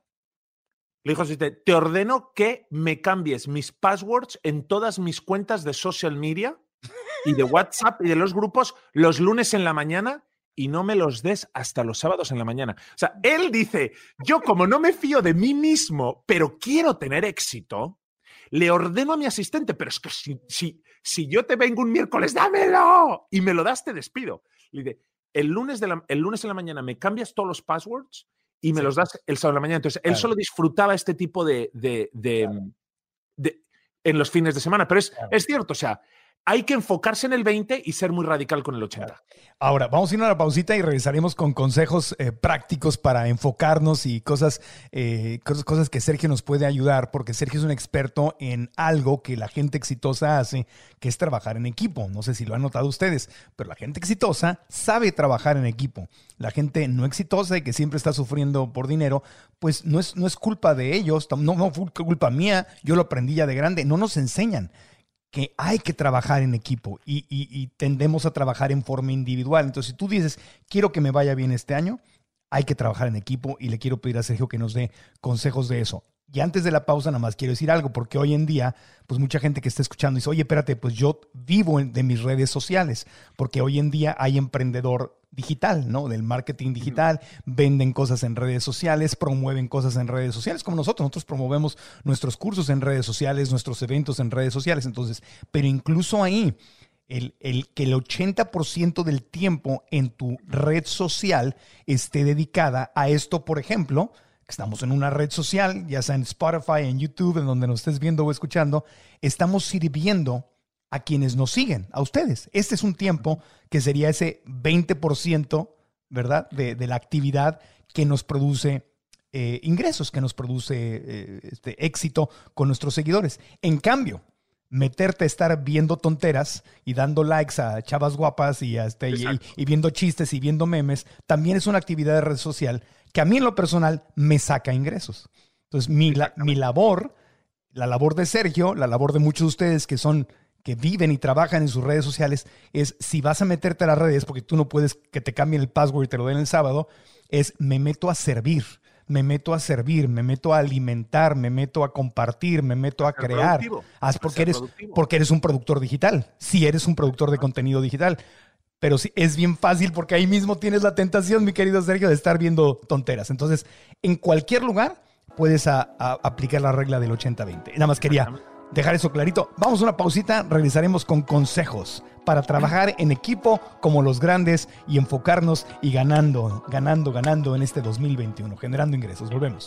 que me cambies mis passwords en todas mis cuentas de social media y de WhatsApp y de los grupos los lunes en la mañana y no me los des hasta los sábados en la mañana. O sea, él dice, yo como no me fío de mí mismo, pero quiero tener éxito, le ordeno a mi asistente, pero es que si yo te vengo un miércoles, dámelo, y me lo das, te despido. Le dice, el lunes en la mañana me cambias todos los passwords y me los das el sábado en la mañana. Entonces, él solo disfrutaba este tipo de en los fines de semana. Pero es cierto, o sea, hay que enfocarse en el 20 y ser muy radical con el 80. Ahora, vamos a ir a una pausita y regresaremos con consejos prácticos para enfocarnos y cosas que Sergio nos puede ayudar, porque Sergio es un experto en algo que la gente exitosa hace, que es trabajar en equipo. No sé si lo han notado ustedes, pero la gente exitosa sabe trabajar en equipo. La gente no exitosa y que siempre está sufriendo por dinero, pues no es culpa de ellos, no fue culpa mía, yo lo aprendí ya de grande, no nos enseñan que hay que trabajar en equipo y tendemos a trabajar en forma individual. Entonces, si tú dices, quiero que me vaya bien este año, hay que trabajar en equipo y le quiero pedir a Sergio que nos dé consejos de eso. Y antes de la pausa, nada más quiero decir algo, porque hoy en día, pues mucha gente que está escuchando dice, oye, espérate, pues yo vivo de mis redes sociales, porque hoy en día hay emprendedor digital, ¿no? Del marketing digital, venden cosas en redes sociales, promueven cosas en redes sociales, como nosotros promovemos nuestros cursos en redes sociales, nuestros eventos en redes sociales. Entonces, pero incluso ahí, que el 80% del tiempo en tu red social esté dedicada a esto, por ejemplo, estamos en una red social, ya sea en Spotify, en YouTube, en donde nos estés viendo o escuchando, estamos sirviendo a quienes nos siguen, a ustedes. Este es un tiempo que sería ese 20%, ¿verdad?, de la actividad que nos produce ingresos, que nos produce éxito con nuestros seguidores. En cambio, meterte a estar viendo tonteras y dando likes a chavas guapas y viendo chistes y viendo memes, también es una actividad de red social que a mí en lo personal me saca ingresos. Entonces, mi labor, la labor de Sergio, la labor de muchos de ustedes que viven y trabajan en sus redes sociales, es si vas a meterte a las redes, porque tú no puedes que te cambien el password y te lo den el sábado, es me meto a servir, me meto a alimentar, me meto a compartir, me meto a crear. Porque eres un productor digital. Sí, eres un productor de contenido digital. Pero sí, es bien fácil porque ahí mismo tienes la tentación, mi querido Sergio, de estar viendo tonteras. Entonces, en cualquier lugar puedes aplicar la regla del 80-20. Nada más quería dejar eso clarito. Vamos a una pausita, regresaremos con consejos para trabajar en equipo como los grandes y enfocarnos y ganando en este 2021, generando ingresos. Volvemos.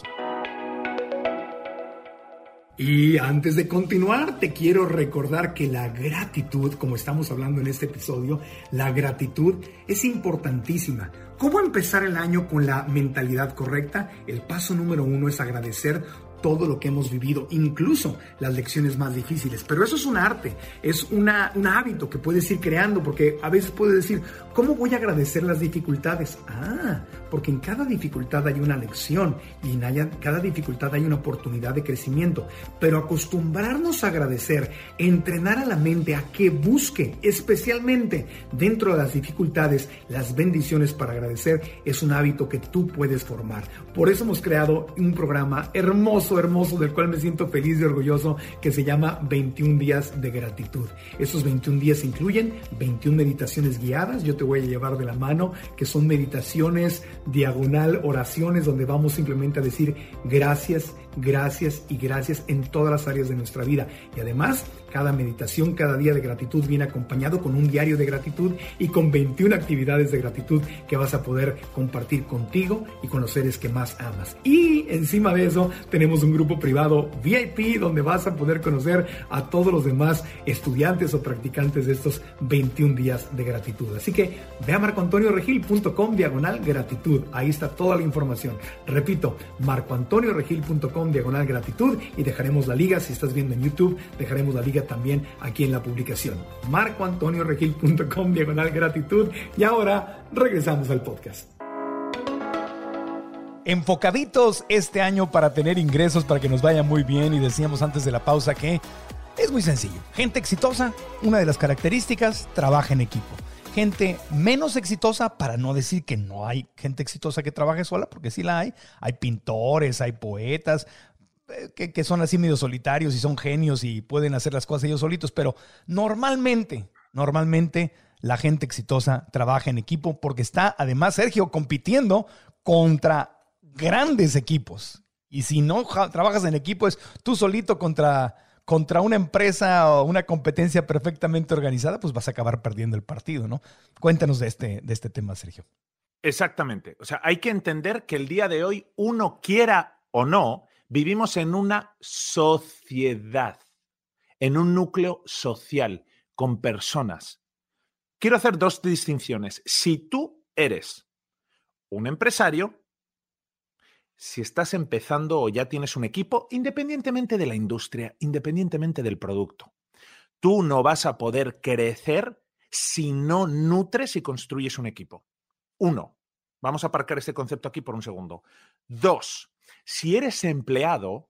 Y antes de continuar, te quiero recordar que la gratitud, como estamos hablando en este episodio, la gratitud es importantísima. ¿Cómo empezar el año con la mentalidad correcta? El paso número 1 es agradecer todo lo que hemos vivido, incluso las lecciones más difíciles. Pero eso es un arte, es un hábito que puedes ir creando, porque a veces puedes decir, ¿cómo voy a agradecer las dificultades? Porque en cada dificultad hay una lección y en cada dificultad hay una oportunidad de crecimiento. Pero acostumbrarnos a agradecer, entrenar a la mente a que busque, especialmente dentro de las dificultades, las bendiciones para agradecer, es un hábito que tú puedes formar. Por eso hemos creado un programa hermoso, del cual me siento feliz y orgulloso, que se llama 21 días de gratitud. Esos 21 días incluyen 21 meditaciones guiadas. Yo te voy a llevar de la mano, que son meditaciones diagonal oraciones, donde vamos simplemente a decir gracias, gracias y gracias en todas las áreas de nuestra vida. Y además, cada meditación, cada día de gratitud viene acompañado con un diario de gratitud y con 21 actividades de gratitud que vas a poder compartir contigo y con los seres que más amas. Y encima de eso tenemos tenemos un grupo privado VIP donde vas a poder conocer a todos los demás estudiantes o practicantes de estos 21 días de gratitud. Así que ve a marcoantonioregil.com/gratitud. Ahí está toda la información. Repito, marcoantonioregil.com/gratitud, y dejaremos la liga. Si estás viendo en YouTube, dejaremos la liga también aquí en la publicación. marcoantonioregil.com/gratitud. Y ahora regresamos al podcast. Enfocaditos este año para tener ingresos, para que nos vaya muy bien, y decíamos antes de la pausa que es muy sencillo. Gente exitosa, una de las características, trabaja en equipo. Gente menos exitosa, para no decir que no hay gente exitosa que trabaje sola, porque sí la hay. Hay pintores, hay poetas que son así medio solitarios y son genios y pueden hacer las cosas ellos solitos, pero normalmente la gente exitosa trabaja en equipo, porque está además, Sergio, compitiendo contra grandes equipos. Y si no trabajas en equipo, es tú solito contra una empresa o una competencia perfectamente organizada, pues vas a acabar perdiendo el partido, ¿no? Cuéntanos de este tema, Sergio. Exactamente. O sea, hay que entender que el día de hoy, uno quiera o no, vivimos en una sociedad, en un núcleo social, con personas. Quiero hacer dos distinciones. Si tú eres un empresario, si estás empezando o ya tienes un equipo, independientemente de la industria, independientemente del producto, tú no vas a poder crecer si no nutres y construyes un equipo. 1, vamos a aparcar este concepto aquí por un segundo. 2, si eres empleado,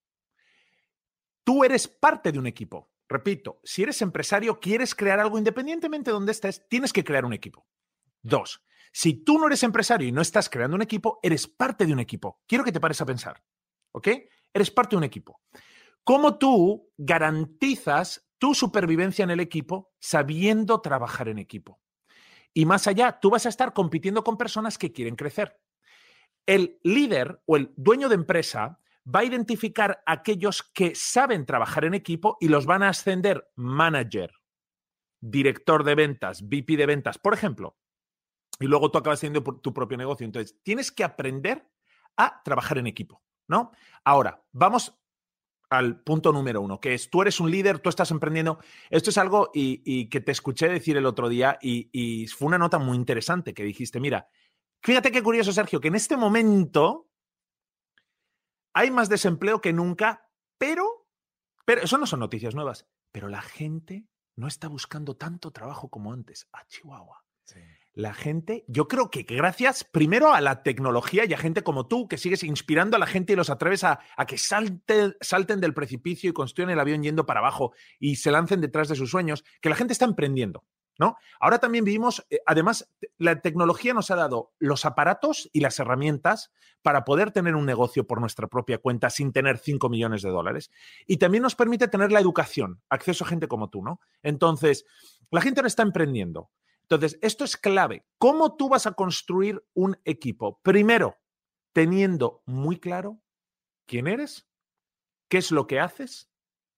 tú eres parte de un equipo. Repito, si eres empresario, quieres crear algo independientemente de donde estés, tienes que crear un equipo. 2, si tú no eres empresario y no estás creando un equipo, eres parte de un equipo. Quiero que te pares a pensar, ¿ok? Eres parte de un equipo. ¿Cómo tú garantizas tu supervivencia en el equipo sabiendo trabajar en equipo? Y más allá, tú vas a estar compitiendo con personas que quieren crecer. El líder o el dueño de empresa va a identificar a aquellos que saben trabajar en equipo y los van a ascender manager, director de ventas, VP de ventas, por ejemplo. Y luego tú acabas teniendo tu propio negocio. Entonces, tienes que aprender a trabajar en equipo, ¿no? Ahora, vamos al punto número 1, que es, tú eres un líder, tú estás emprendiendo. Esto es algo y que te escuché decir el otro día y fue una nota muy interesante que dijiste, mira, fíjate qué curioso, Sergio, que en este momento hay más desempleo que nunca, pero eso no son noticias nuevas, pero la gente no está buscando tanto trabajo como antes. ¡Ah, Chihuahua! Sí. La gente, yo creo que gracias primero a la tecnología y a gente como tú, que sigues inspirando a la gente y los atreves a que salten del precipicio y construyan el avión yendo para abajo y se lancen detrás de sus sueños, que la gente está emprendiendo, ¿no? Ahora también vivimos, además, la tecnología nos ha dado los aparatos y las herramientas para poder tener un negocio por nuestra propia cuenta sin tener 5 millones de dólares. Y también nos permite tener la educación, acceso a gente como tú, ¿no? Entonces, la gente ahora está emprendiendo. Entonces, esto es clave. ¿Cómo tú vas a construir un equipo? Primero, teniendo muy claro quién eres, qué es lo que haces,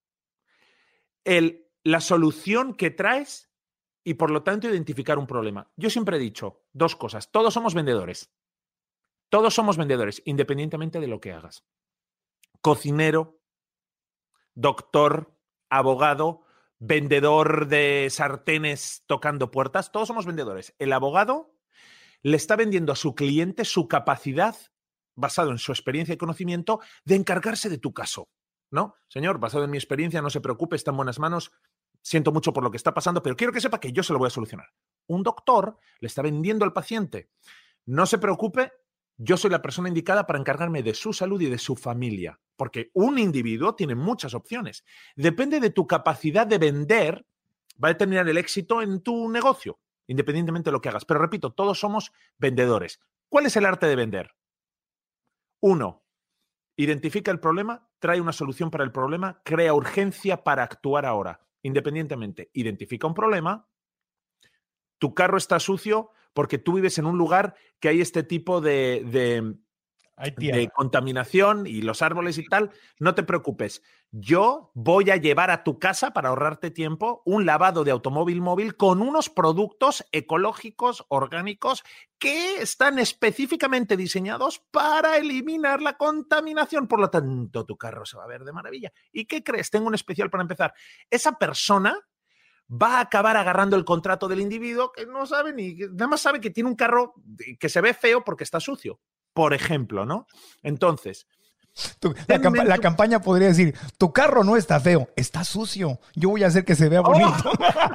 la solución que traes y, por lo tanto, identificar un problema. Yo siempre he dicho 2 cosas. Todos somos vendedores. Todos somos vendedores, independientemente de lo que hagas. Cocinero, doctor, abogado, vendedor de sartenes tocando puertas, todos somos vendedores. El abogado le está vendiendo a su cliente su capacidad, basado en su experiencia y conocimiento, de encargarse de tu caso, ¿no? Señor, basado en mi experiencia, no se preocupe, está en buenas manos, siento mucho por lo que está pasando, pero quiero que sepa que yo se lo voy a solucionar. Un doctor le está vendiendo al paciente, no se preocupe, yo soy la persona indicada para encargarme de su salud y de su familia, porque un individuo tiene muchas opciones. Depende de tu capacidad de vender, va a determinar el éxito en tu negocio, independientemente de lo que hagas. Pero repito, todos somos vendedores. ¿Cuál es el arte de vender? 1, identifica el problema, trae una solución para el problema, crea urgencia para actuar ahora. Independientemente, identifica un problema, tu carro está sucio porque tú vives en un lugar que hay este tipo de de contaminación y los árboles y tal, no te preocupes. Yo voy a llevar a tu casa, para ahorrarte tiempo, un lavado de automóvil móvil con unos productos ecológicos, orgánicos, que están específicamente diseñados para eliminar la contaminación. Por lo tanto, tu carro se va a ver de maravilla. ¿Y qué crees? Tengo un especial para empezar. Esa persona va a acabar agarrando el contrato del individuo que no sabe ni, nada más sabe que tiene un carro que se ve feo porque está sucio, por ejemplo, ¿no? Entonces, la campaña podría decir, tu carro no está feo, está sucio. Yo voy a hacer que se vea bonito.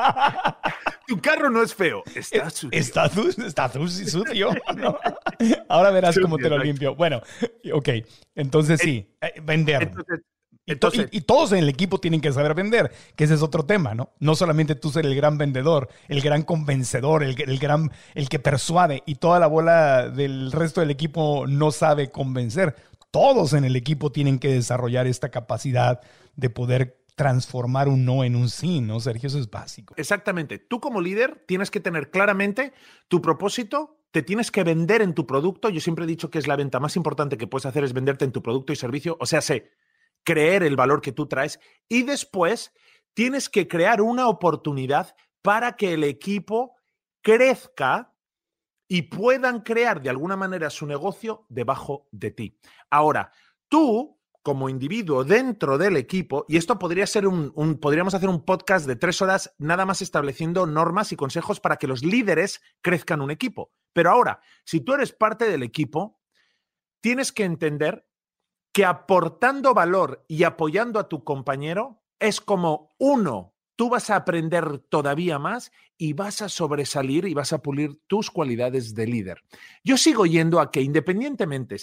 Tu carro no es feo, está sucio. Está sucio, ¿no? Ahora verás cómo te lo limpio. Bueno, ok, entonces sí, vender. Y todos en el equipo tienen que saber vender, que ese es otro tema, ¿no? No solamente tú ser el gran vendedor, el gran convencedor, el que persuade, y toda la bola del resto del equipo no sabe convencer. Todos en el equipo tienen que desarrollar esta capacidad de poder transformar un no en un sí, ¿no, Sergio? Eso es básico. Exactamente. Tú como líder tienes que tener claramente tu propósito, te tienes que vender en tu producto. Yo siempre he dicho que es la venta más importante que puedes hacer, es venderte en tu producto y servicio. O sea, creer el valor que tú traes, y después tienes que crear una oportunidad para que el equipo crezca y puedan crear de alguna manera su negocio debajo de ti. Ahora, tú como individuo dentro del equipo, y esto podría ser podríamos hacer un podcast de 3 horas nada más estableciendo normas y consejos para que los líderes crezcan un equipo. Pero ahora, si tú eres parte del equipo, tienes que entender que aportando valor y apoyando a tu compañero es como, tú vas a aprender todavía más y vas a sobresalir y vas a pulir tus cualidades de líder. Yo sigo yendo a que independientemente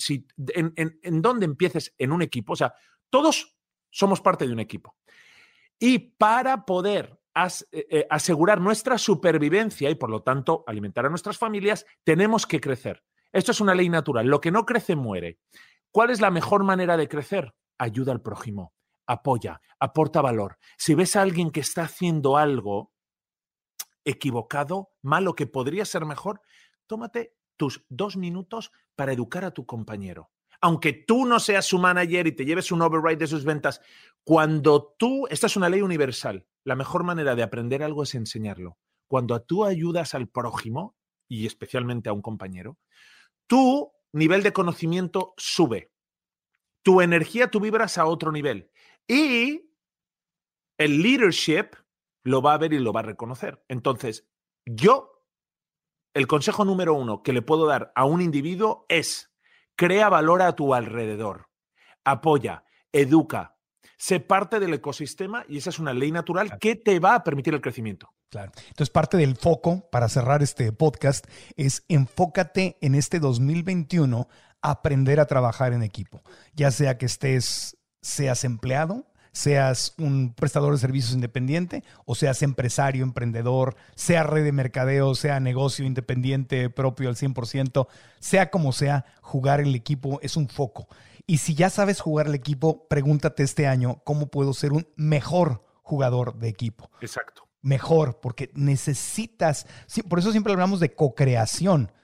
en dónde empieces en un equipo, o sea, todos somos parte de un equipo. Y para poder asegurar nuestra supervivencia y por lo tanto alimentar a nuestras familias, tenemos que crecer. Esto es una ley natural. Lo que no crece muere. ¿Cuál es la mejor manera de crecer? Ayuda al prójimo, apoya, aporta valor. Si ves a alguien que está haciendo algo equivocado, malo, que podría ser mejor, tómate tus 2 minutos para educar a tu compañero. Aunque tú no seas su manager y te lleves un override de sus ventas, esta es una ley universal, la mejor manera de aprender algo es enseñarlo. Cuando tú ayudas al prójimo, y especialmente a un compañero, tu nivel de conocimiento sube. Tu energía, tú vibras a otro nivel. Y el leadership lo va a ver y lo va a reconocer. Entonces, el consejo número 1 que le puedo dar a un individuo es: crea valor a tu alrededor. Apoya, educa, sé parte del ecosistema, y esa es una ley natural que te va a permitir el crecimiento. Claro. Entonces, parte del foco para cerrar este podcast es enfócate en este 2021 a aprender a trabajar en equipo. Ya sea que seas empleado, seas un prestador de servicios independiente, o seas empresario, emprendedor, sea red de mercadeo, sea negocio independiente propio al 100%, sea como sea, jugar el equipo es un foco. Y si ya sabes jugar el equipo, pregúntate este año, ¿cómo puedo ser un mejor jugador de equipo? Exacto. Mejor, porque necesitas, por eso siempre hablamos de co-creación.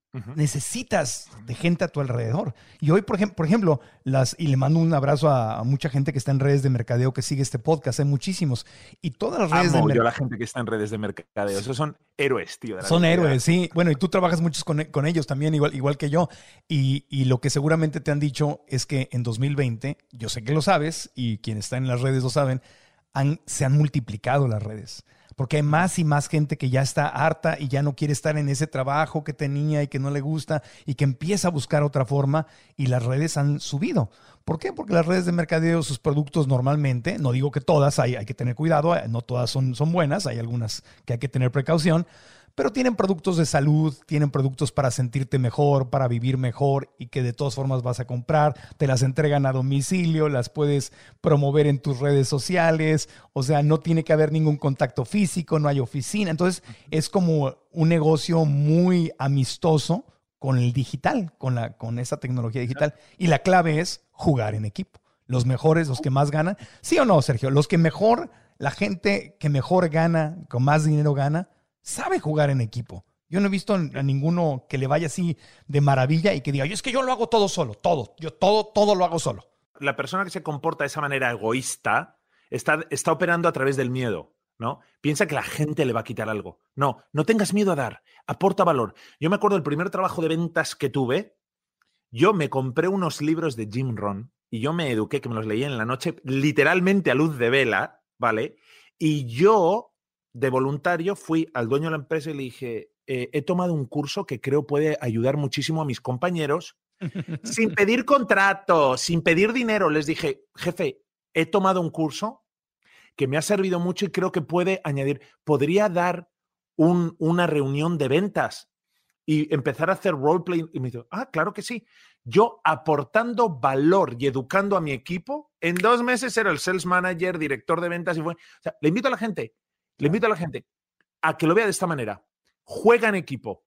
Necesitas de gente a tu alrededor. Y hoy, por ejemplo, y le mando un abrazo a mucha gente que está en redes de mercadeo que sigue este podcast, hay muchísimos. Y todas las redes yo la gente que está en redes de mercadeo, esos son héroes, tío. Son héroes, sí. Bueno, y tú trabajas muchos con ellos también, igual que yo. Y lo que seguramente te han dicho es que en 2020, yo sé que lo sabes, y quienes están en las redes lo saben, se han multiplicado las redes. Porque hay más y más gente que ya está harta y ya no quiere estar en ese trabajo que tenía y que no le gusta y que empieza a buscar otra forma, y las redes han subido. ¿Por qué? Porque las redes de mercadeo, sus productos normalmente, no digo que todas, hay que tener cuidado, no todas son buenas, hay algunas que hay que tener precaución, pero tienen productos de salud, tienen productos para sentirte mejor, para vivir mejor, y que de todas formas vas a comprar, te las entregan a domicilio, las puedes promover en tus redes sociales, o sea, no tiene que haber ningún contacto físico, no hay oficina. Entonces es como un negocio muy amistoso con el digital, con esa tecnología digital. Y la clave es jugar en equipo. Los mejores, los que más ganan. ¿Sí o no, Sergio? La gente que mejor gana, con más dinero gana, sabe jugar en equipo. Yo no he visto a ninguno que le vaya así de maravilla y que diga, es que yo lo hago todo solo, todo lo hago solo. La persona que se comporta de esa manera egoísta está operando a través del miedo, ¿no? Piensa que la gente le va a quitar algo. No tengas miedo a dar, aporta valor. Yo me acuerdo del primer trabajo de ventas que tuve, yo me compré unos libros de Jim Rohn y yo me eduqué, que me los leía en la noche, literalmente a luz de vela, ¿vale? Y yo, de voluntario, fui al dueño de la empresa y le dije, he tomado un curso que creo puede ayudar muchísimo a mis compañeros, sin pedir contrato, sin pedir dinero. Les dije, jefe, he tomado un curso que me ha servido mucho y creo que puede añadir, podría dar una reunión de ventas y empezar a hacer roleplay. Y me dijo, claro que sí. Yo aportando valor y educando a mi equipo, en 2 meses era el sales manager, director de ventas. O sea, le invito a la gente a que lo vea de esta manera. Juega en equipo.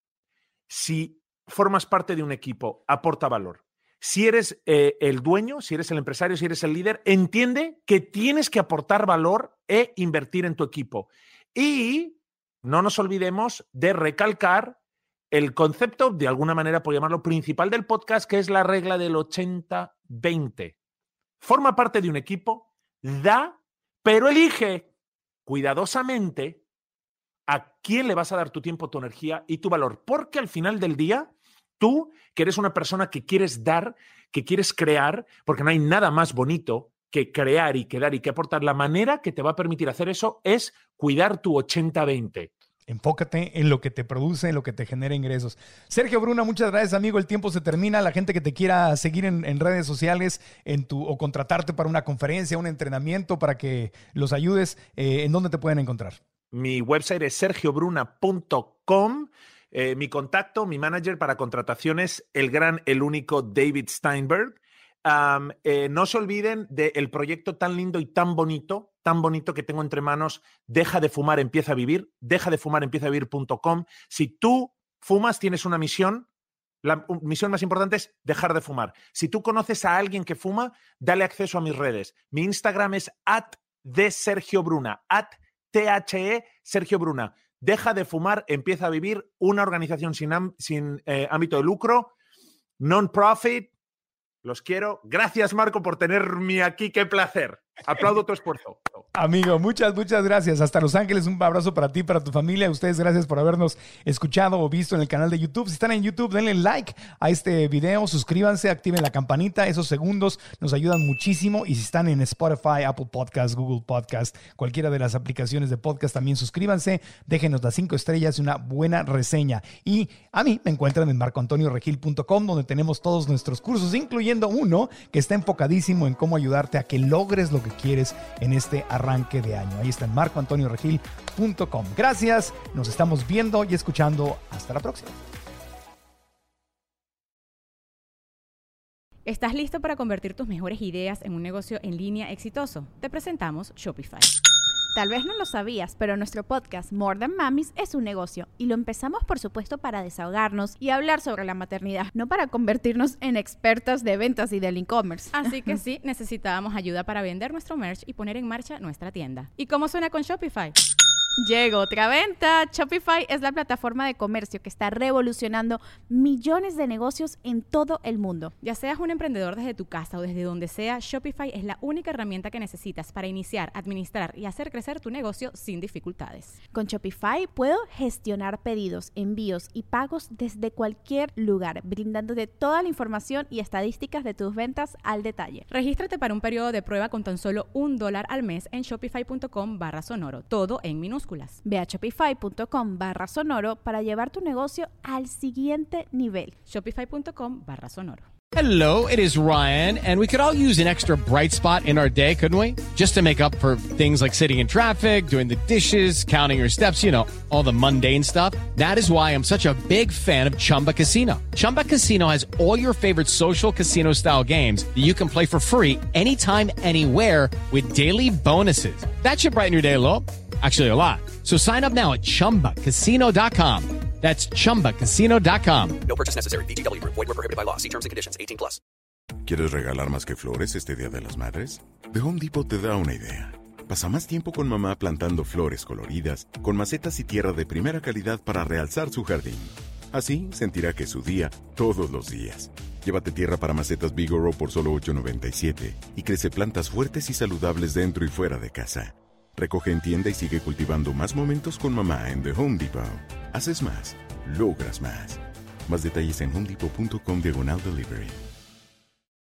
Si formas parte de un equipo, aporta valor. Si eres el dueño, si eres el empresario, si eres el líder, entiende que tienes que aportar valor e invertir en tu equipo. Y no nos olvidemos de recalcar el concepto, de alguna manera, por llamarlo principal del podcast, que es la regla del 80-20. Forma parte de un equipo, da, pero elige cuidadosamente a quién le vas a dar tu tiempo, tu energía y tu valor. Porque al final del día, tú, que eres una persona que quieres dar, que quieres crear, porque no hay nada más bonito que crear y que dar y que aportar, la manera que te va a permitir hacer eso es cuidar tu 80-20. Enfócate en lo que te produce, en lo que te genera ingresos. Sergio Bruna, muchas gracias, amigo. El tiempo se termina. La gente que te quiera seguir en redes sociales o contratarte para una conferencia, un entrenamiento, para que los ayudes, ¿en dónde te pueden encontrar? Mi website es sergiobruna.com. Mi contacto, mi manager para contrataciones, el único David Steinberg. No se olviden del proyecto tan lindo y tan bonito que tengo entre manos, Deja de fumar, empieza a vivir, dejadefumarempiezavivir.com. Si tú fumas, tienes una misión. La misión más importante es dejar de fumar. Si tú conoces a alguien que fuma, dale acceso a mis redes. Mi Instagram es @thesergiobruna, @THE Sergio Bruna. Deja de fumar, empieza a vivir, una organización sin ámbito de lucro, non-profit. Los quiero. Gracias, Marco, por tenerme aquí. ¡Qué placer! Aplaudo tu esfuerzo. Amigo, muchas gracias. Hasta Los Ángeles, un abrazo para ti, para tu familia. Ustedes, gracias por habernos escuchado o visto en el canal de YouTube. Si están en YouTube, denle like a este video, suscríbanse, activen la campanita. Esos segundos nos ayudan muchísimo. Y si están en Spotify, Apple Podcast, Google Podcast, cualquiera de las aplicaciones de podcast, también suscríbanse, déjenos las 5 estrellas y una buena reseña. Y a mí me encuentran en marcoantonioregil.com, donde tenemos todos nuestros cursos, incluyendo uno que está enfocadísimo en cómo ayudarte a que logres lo que quieres en este arranque de año. Ahí está en marcoantonioregil.com. Gracias, nos estamos viendo y escuchando. Hasta la próxima. ¿Estás listo para convertir tus mejores ideas en un negocio en línea exitoso? Te presentamos Shopify. Tal vez no lo sabías, pero nuestro podcast More Than Mamis es un negocio y lo empezamos, por supuesto, para desahogarnos y hablar sobre la maternidad, no para convertirnos en expertas de ventas y del e-commerce. Así que sí, necesitábamos ayuda para vender nuestro merch y poner en marcha nuestra tienda. ¿Y cómo suena con Shopify? Llegó otra venta. Shopify es la plataforma de comercio que está revolucionando millones de negocios en todo el mundo. Ya seas un emprendedor desde tu casa o desde donde sea, Shopify es la única herramienta que necesitas para iniciar, administrar y hacer crecer tu negocio sin dificultades. Con Shopify puedo gestionar pedidos, envíos y pagos desde cualquier lugar, brindándote toda la información y estadísticas de tus ventas al detalle. Regístrate para un periodo de prueba con tan solo $1 al mes en shopify.com/sonoro, todo en minúsculas. Ve a shopify.com/sonoro para llevar tu negocio al siguiente nivel. Shopify.com/sonoro. Hello, it is Ryan, and we could all use an extra bright spot in our day, couldn't we? Just to make up for things like sitting in traffic, doing the dishes, counting your steps, you know, all the mundane stuff. That is why I'm such a big fan of Chumba Casino. Chumba Casino has all your favorite social casino-style games that you can play for free anytime, anywhere with daily bonuses. That should brighten your day a little. Actually, a lot. So sign up now at ChumbaCasino.com. That's ChumbaCasino.com. No purchase necessary. VGW Group. Void where prohibited by law. See terms and conditions. 18+. ¿Quieres regalar más que flores este Día de las Madres? The Home Depot te da una idea. Pasa más tiempo con mamá plantando flores coloridas, con macetas y tierra de primera calidad para realzar su jardín. Así sentirá que es su día todos los días. Llévate tierra para macetas Vigoro por solo $8.97 y crece plantas fuertes y saludables dentro y fuera de casa. Recoge en tienda y sigue cultivando más momentos con mamá en The Home Depot. Haces más, logras más. Más detalles en homedepot.com/delivery.